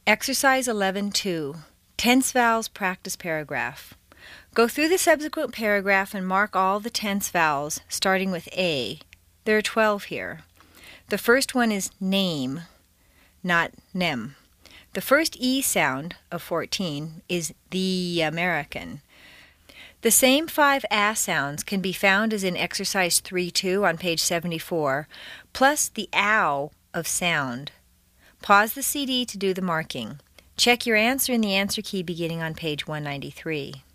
Exercise 11-2, tense vowels practice paragraph. Go through the subsequent paragraph and mark all the tense vowels, starting with A. There are 12 here. The first one is name, not nem. The first E sound of 14 is the American. The same 5 A sounds can be found as in Exercise 3-2 on page 74, plus the ow of sound. Pause the CD to do the marking. Check your answer in the answer key beginning on page 193.